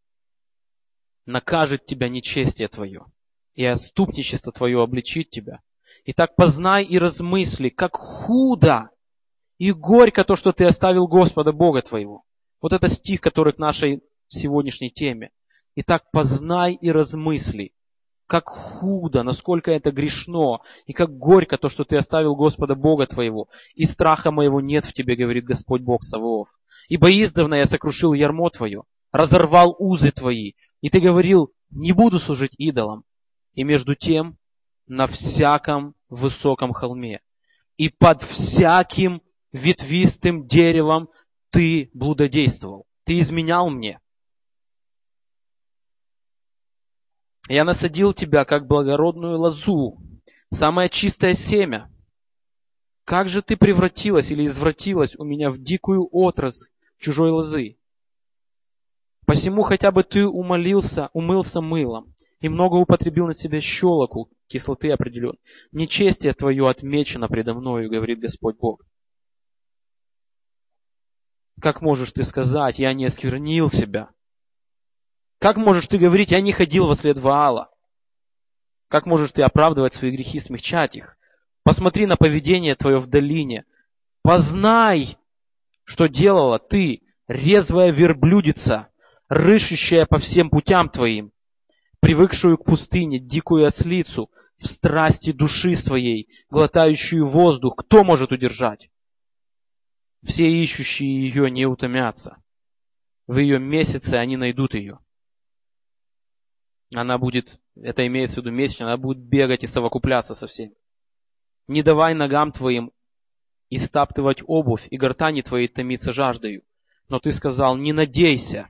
Накажет тебя нечестие твое, и отступничество твое обличит тебя. Итак, познай и размысли, как худо и горько то, что ты оставил Господа Бога твоего. Вот это стих, который к нашей сегодняшней теме. Итак, познай и размысли, как худо, насколько это грешно, и как горько то, что ты оставил Господа Бога твоего, и страха моего нет в тебе, говорит Господь Бог Саваоф. Ибо издавна я сокрушил ярмо твое, разорвал узы твои, и ты говорил, не буду служить идолам. И между тем, на всяком высоком холме, и под всяким ветвистым деревом ты блудодействовал, ты изменял мне. Я насадил тебя, как благородную лозу, самое чистое семя. Как же ты превратилась или извратилась у меня в дикую отрасль чужой лозы? Посему хотя бы ты умолился, умылся мылом и много употребил на себя щелоку, кислоты определенной. Нечестие твое отмечено предо мною, говорит Господь Бог. Как можешь ты сказать, я не осквернил себя? Как можешь ты говорить, я не ходил во след Ваала? Как можешь ты оправдывать свои грехи, смягчать их? Посмотри на поведение твое в долине. Познай, что делала ты, резвая верблюдица, рыщущая по всем путям твоим, привыкшую к пустыне, дикую ослицу, в страсти души своей, глотающую воздух. Кто может удержать? Все ищущие ее не утомятся. В ее месяце они найдут ее. Она будет, это имеется в виду месячно, она будет бегать и совокупляться со всеми. Не давай ногам твоим истаптывать обувь, и гортани твоей томиться жаждою. Но ты сказал, не надейся.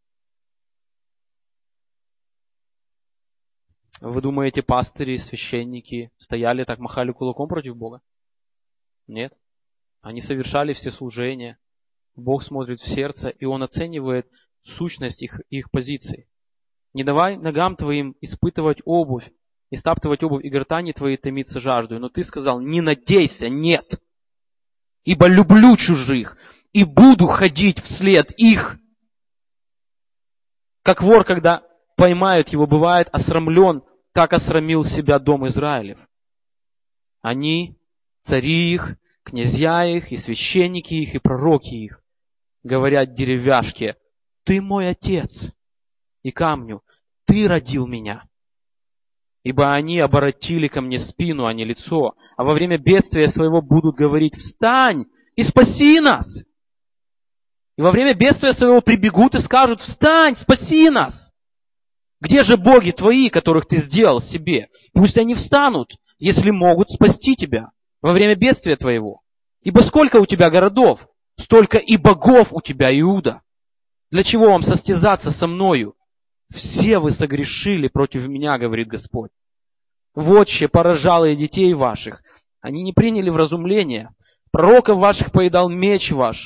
Вы думаете, пастыри, священники стояли так, махали кулаком против Бога? Нет. Они совершали все служения. Бог смотрит в сердце, и Он оценивает сущность их, их позиций. Не давай ногам твоим испытывать обувь, истаптывать обувь, и гортани твоей томиться жаждою. Но ты сказал, не надейся, нет. Ибо люблю чужих, и буду ходить вслед их. Как вор, когда поймают его, бывает осрамлен, так осрамил себя дом Израилев. Они, цари их, князья их, и священники их, и пророки их, говорят деревяшке, ты мой отец, и камню, ты родил меня. Ибо они оборотили ко мне спину, а не лицо, а во время бедствия своего будут говорить, встань и спаси нас. И во время бедствия своего прибегут и скажут, встань, спаси нас. Где же боги твои, которых ты сделал себе? Пусть они встанут, если могут спасти тебя во время бедствия твоего. Ибо сколько у тебя городов, столько и богов у тебя, Иуда. Для чего вам состязаться со мною? Все вы согрешили против меня, говорит Господь. Вотче поражалые детей ваших, они не приняли вразумления. Пророков ваших поедал меч ваш,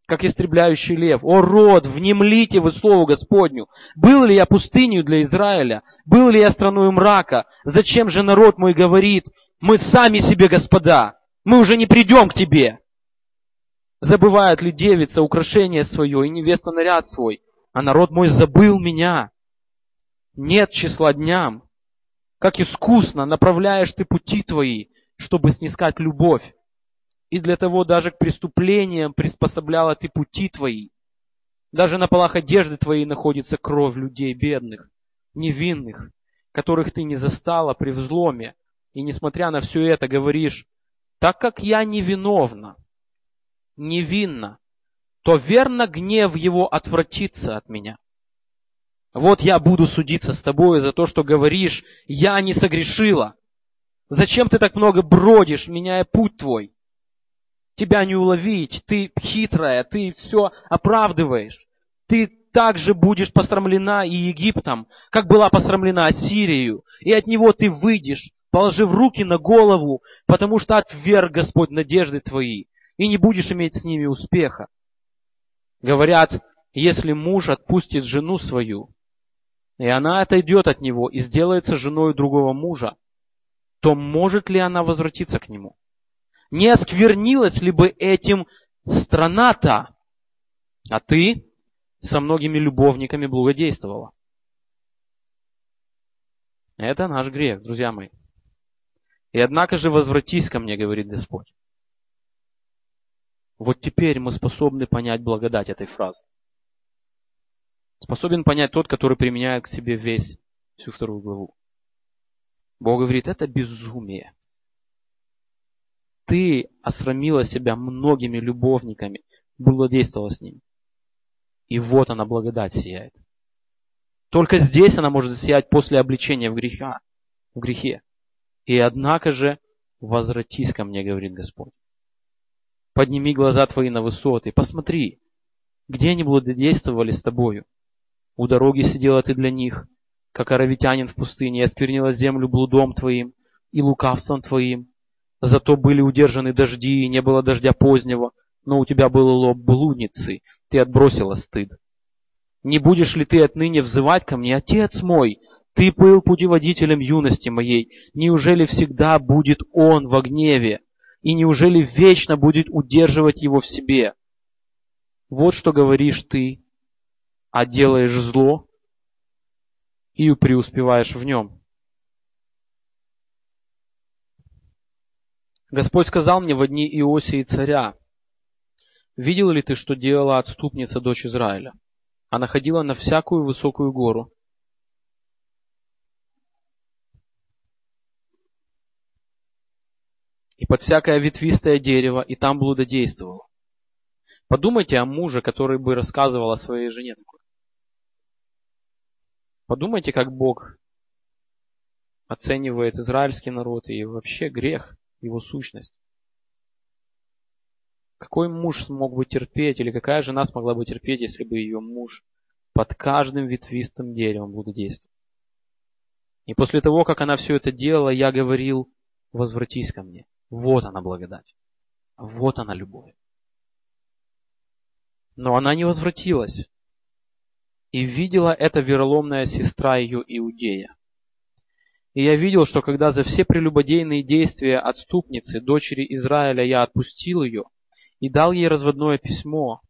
как истребляющий лев. О, род, внемлите вы слову Господню. Был ли я пустынью для Израиля? Был ли я страною мрака? Зачем же народ мой говорит, мы сами себе господа, мы уже не придем к тебе? Забывает ли девица украшение свое и невеста наряд свой? А народ мой забыл меня. Нет числа дням. Как искусно направляешь ты пути твои, чтобы снискать любовь. И для того даже к преступлениям приспособляла ты пути твои. Даже на полах одежды твоей находится кровь людей бедных, невинных, которых ты не застала при взломе. И несмотря на все это говоришь, так как я невиновна, невинна, то верно гнев его отвратится от меня. Вот я буду судиться с тобою за то, что говоришь, я не согрешила. Зачем ты так много бродишь, меняя путь твой? Тебя не уловить, ты хитрая, ты все оправдываешь. Ты также будешь посрамлена и Египтом, как была посрамлена Ассирией, и от него ты выйдешь, положив руки на голову, потому что отверг Господь надежды твои, и не будешь иметь с ними успеха. Говорят, если муж отпустит жену свою, и она отойдет от него и сделается женой другого мужа, то может ли она возвратиться к нему? Не осквернилась ли бы этим страна-то? А ты со многими любовниками благодействовала. Это наш грех, друзья мои. И однако же возвратись ко мне, говорит Господь. Вот теперь мы способны понять благодать этой фразы. Способен понять тот, который применяет к себе весь, всю вторую главу. Бог говорит, это безумие. Ты осрамила себя многими любовниками, благодействовала с ними. И вот она, благодать, сияет. Только здесь она может сиять после обличения в, греха, в грехе. И однако же возвратись ко мне, говорит Господь. Подними глаза твои на высоты, посмотри, где они благодействовали с тобою. У дороги сидела ты для них, как аравитянин в пустыне, и осквернила землю блудом твоим и лукавством твоим. Зато были удержаны дожди, и не было дождя позднего, но у тебя был лоб блудницы, ты отбросила стыд. Не будешь ли ты отныне взывать ко мне, Отец мой? Ты был путеводителем юности моей. Неужели всегда будет он во гневе? И неужели вечно будет удерживать его в себе? Вот что говоришь ты, а делаешь зло и преуспеваешь в нем. Господь сказал мне в дни Иосии царя, видел ли ты, что делала отступница дочь Израиля? Она ходила на всякую высокую гору. И под всякое ветвистое дерево, и там блудодействовала. Подумайте о муже, который бы рассказывал о своей жене такой. Подумайте, как Бог оценивает израильский народ и вообще грех, его сущность. Какой муж смог бы терпеть, или какая жена смогла бы терпеть, если бы ее муж под каждым ветвистым деревом блудодействовал? И после того, как она все это делала, я говорил, возвратись ко мне. Вот она благодать. Вот она любовь. Но она не возвратилась. И видела эта вероломная сестра ее Иудея. И я видел, что когда за все прелюбодейные действия отступницы, дочери Израиля, я отпустил ее и дал ей разводное письмо,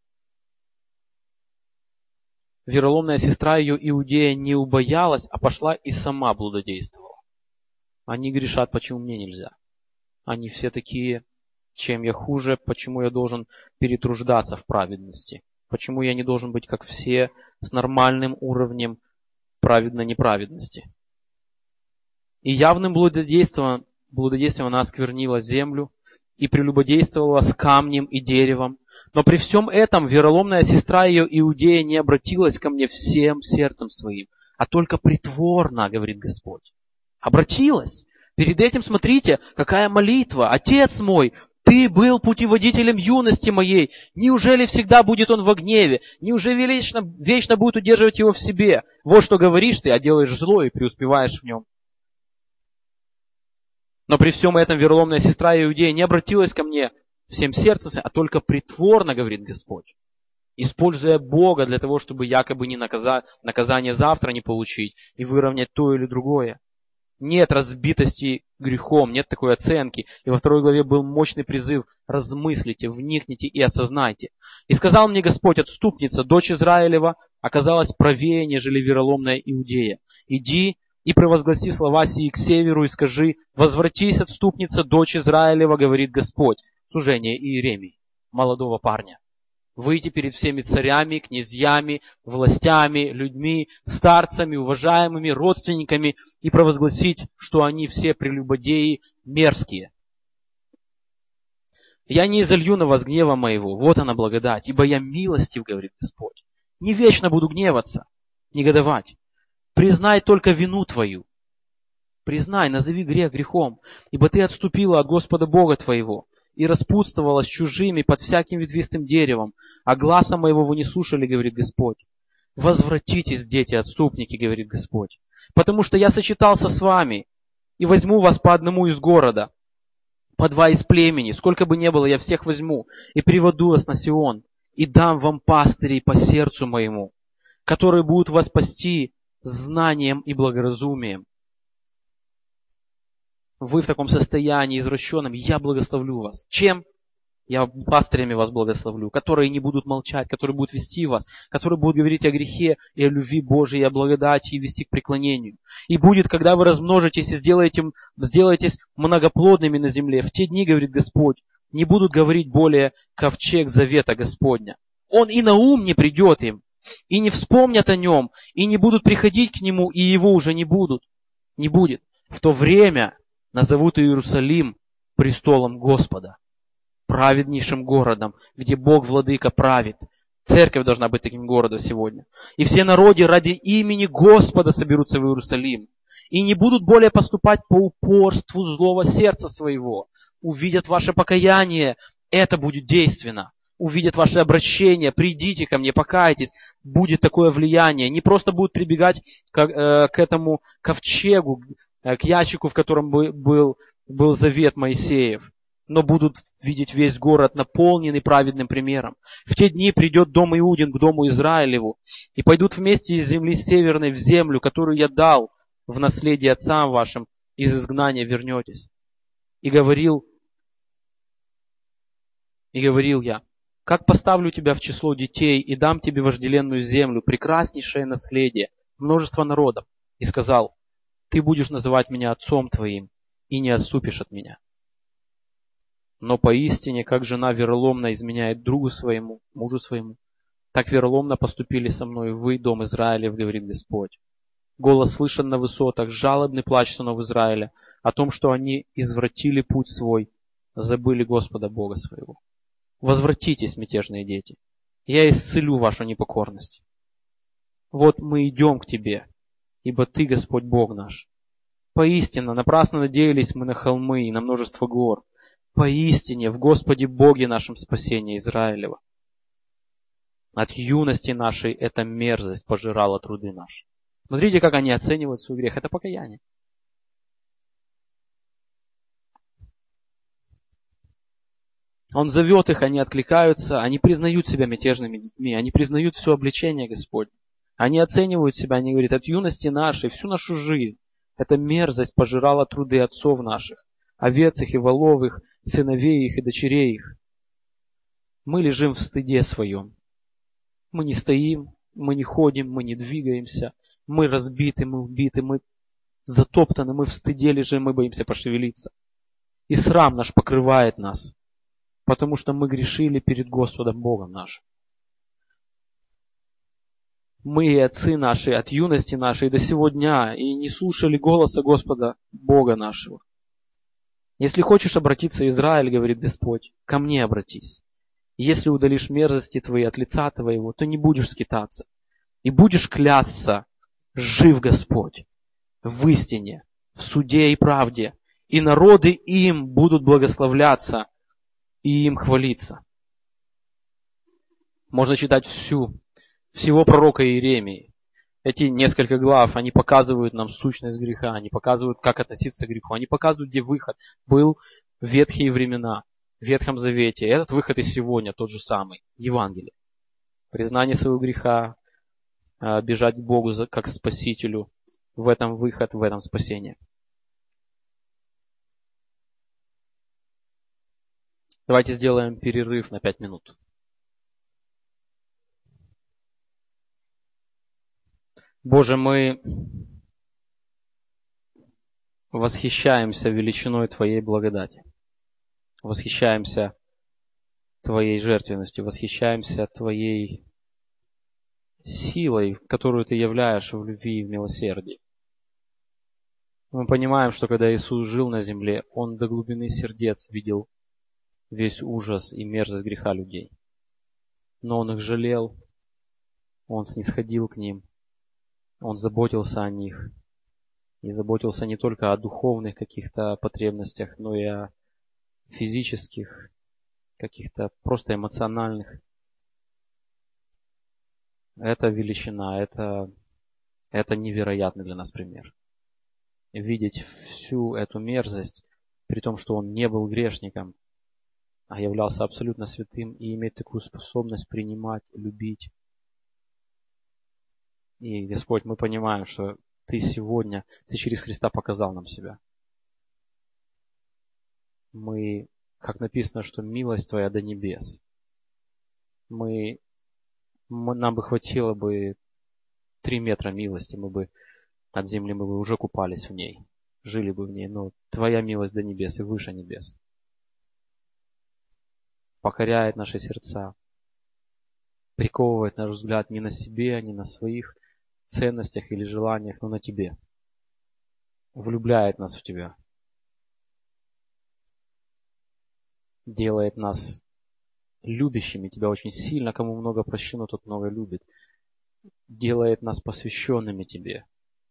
вероломная сестра ее Иудея не убоялась, а пошла и сама блудодействовала. Они грешат, почему мне нельзя? Они все такие, чем я хуже, почему я должен перетруждаться в праведности? Почему я не должен быть, как все, с нормальным уровнем праведной неправедности? И явным блудодействием, блудодействием она осквернила землю и прелюбодействовала с камнем и деревом. Но при всем этом вероломная сестра ее Иудея не обратилась ко мне всем сердцем своим, а только притворно, говорит Господь. Обратилась. Перед этим смотрите, какая молитва. Отец мой, ты был путеводителем юности моей. Неужели всегда будет он во гневе? Неужели вечно, вечно будет удерживать его в себе? Вот что говоришь ты, а делаешь зло и преуспеваешь в нем. Но при всем этом вероломная сестра Иудея не обратилась ко мне всем сердцем, а только притворно, говорит Господь. используя Бога для того, чтобы якобы не наказа... наказание завтра не получить и выровнять то или другое. Нет разбитости грехом, нет такой оценки. И во второй главе был мощный призыв: размыслите, вникните и осознайте. И сказал мне Господь: отступница, дочь Израилева, оказалась правее, нежели вероломная Иудея. Иди и провозгласи слова сии к северу и скажи: возвратись, отступница, дочь Израилева, говорит Господь. Служение Иеремии, молодого парня. Выйти перед всеми царями, князьями, властями, людьми, старцами, уважаемыми, родственниками и провозгласить, что они все прелюбодеи мерзкие. Я не изолью на вас гнева моего, вот она благодать, ибо я милостив, говорит Господь. Не вечно буду гневаться, негодовать. Признай только вину твою. Признай, назови грех грехом, ибо ты отступила от Господа Бога твоего и распутствовала с чужими под всяким ветвистым деревом, а гласа моего вы не слушали, говорит Господь. Возвратитесь, дети отступники, говорит Господь, потому что я сочетался с вами и возьму вас по одному из города, по два из племени, сколько бы ни было, я всех возьму и приведу вас на Сион, и дам вам пастырей по сердцу моему, которые будут вас пасти знанием и благоразумием. Вы в таком состоянии извращенном, я благословлю вас. Чем? Я пастырями вас благословлю, которые не будут молчать, которые будут вести вас, которые будут говорить о грехе и о любви Божией, и о благодати, и вести к преклонению. И будет, когда вы размножитесь и сделаете, сделаетесь многоплодными на земле, в те дни, говорит Господь, не будут говорить более ковчег завета Господня. Он и на ум не придет им, и не вспомнят о нем, и не будут приходить к нему, и его уже не будут. Не будет. В то время назовут Иерусалим престолом Господа, праведнейшим городом, где Бог Владыка правит. Церковь должна быть таким городом сегодня. И все народы ради имени Господа соберутся в Иерусалим. И не будут более поступать по упорству злого сердца своего. Увидят ваше покаяние, это будет действенно. Увидят ваше обращение, придите ко мне, покайтесь. Будет такое влияние. Не просто будут прибегать к, э, к этому ковчегу, к ящику, в котором был, был завет Моисеев, но будут видеть весь город наполненный праведным примером. В те дни придет дом Иудин к дому Израилеву, и пойдут вместе из земли северной в землю, которую я дал в наследие отцам вашим, из изгнания вернетесь. И говорил, и говорил я: как поставлю тебя в число детей и дам тебе вожделенную землю, прекраснейшее наследие, множество народов. И сказал: ты будешь называть меня отцом твоим, и не отступишь от меня. Но поистине, как жена вероломно изменяет другу своему, мужу своему, так вероломно поступили со мной вы, дом Израилев, говорит Господь. Голос слышен на высотах, жалобный плач сынов Израиля о том, что они извратили путь свой, забыли Господа Бога своего. Возвратитесь, мятежные дети, я исцелю вашу непокорность. Вот мы идем к тебе, ибо ты, Господь Бог наш. Поистине, напрасно надеялись мы на холмы и на множество гор. Поистине, в Господе Боге нашем спасение Израилева. От юности нашей эта мерзость пожирала труды наши. Смотрите, как они оценивают свой грех. Это покаяние. Он зовет их, они откликаются, они признают себя мятежными детьми, они признают все обличение Господне. Они оценивают себя, они говорят: от юности нашей, всю нашу жизнь, эта мерзость пожирала труды отцов наших, овец их и волов их, сыновей их и дочерей их. Мы лежим в стыде своем. Мы не стоим, мы не ходим, мы не двигаемся, мы разбиты, мы убиты, мы затоптаны, мы в стыде лежим, мы боимся пошевелиться. И срам наш покрывает нас, потому что мы грешили перед Господом Богом нашим. Мы и отцы наши от юности нашей до сего дня и не слушали голоса Господа Бога нашего. Если хочешь обратиться, Израиль, говорит Господь, ко мне обратись. Если удалишь мерзости твои от лица твоего, то не будешь скитаться. И будешь клясться: жив Господь в истине, в суде и правде, и народы им будут благословляться и им хвалиться. Можно читать всю, всего пророка Иеремии. Эти несколько глав, они показывают нам сущность греха, они показывают, как относиться к греху, они показывают, где выход был в ветхие времена, в Ветхом Завете. Этот выход и сегодня тот же самый, Евангелие. Признание своего греха, бежать к Богу как к Спасителю. В этом выход, в этом спасение. Давайте сделаем перерыв на пять минут. Боже, мы восхищаемся величиной Твоей благодати. Восхищаемся Твоей жертвенностью, восхищаемся Твоей силой, которую Ты являешь в любви и в милосердии. Мы понимаем, что когда Иисус жил на земле, Он до глубины сердец видел весь ужас и мерзость греха людей. Но Он их жалел, Он снисходил к ним, Он заботился о них. И заботился не только о духовных каких-то потребностях, но и о физических, каких-то просто эмоциональных. Это величина, это, это невероятный для нас пример. Видеть всю эту мерзость, при том, что Он не был грешником, а являлся абсолютно святым, и иметь такую способность принимать, любить. И, Господь, мы понимаем, что Ты сегодня, Ты через Христа показал нам себя. Мы, как написано, что милость Твоя до небес. Мы, мы нам бы хватило бы три метра милости, мы бы от земли, мы бы уже купались в ней, жили бы в ней, но Твоя милость до небес и выше небес. Покоряет наши сердца, приковывает наш взгляд не на себе, не на своих ценностях или желаниях, но на Тебе. Влюбляет нас в Тебя. Делает нас любящими Тебя очень сильно. Кому много прощено, тот много любит. Делает нас посвященными Тебе.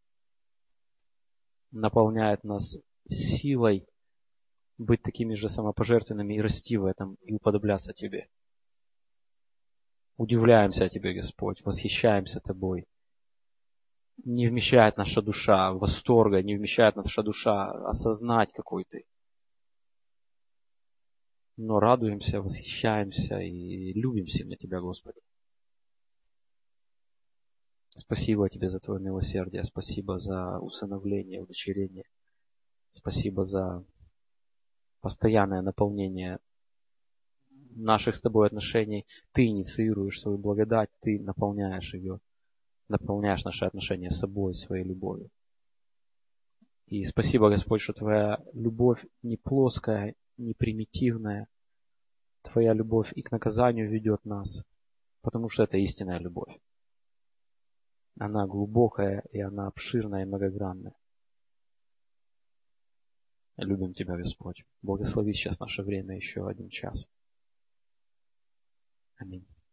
Наполняет нас силой быть такими же самопожертвенными и расти в этом, и уподобляться Тебе. Удивляемся Тебе, Господь, восхищаемся Тобой. Не вмещает наша душа восторга, не вмещает наша душа осознать, какой Ты. Но радуемся, восхищаемся и любим сильно Тебя, Господи. Спасибо Тебе за Твое милосердие, спасибо за усыновление, удочерение. Спасибо за постоянное наполнение наших с Тобой отношений. Ты инициируешь свою благодать, Ты наполняешь ее, наполняешь наши отношения с собой, своей любовью. И спасибо, Господь, что Твоя любовь не плоская, не примитивная. Твоя любовь и к наказанию ведет нас, потому что это истинная любовь. Она глубокая, и она обширная и многогранная. Любим Тебя, Господь. Благослови сейчас наше время еще один час. Аминь.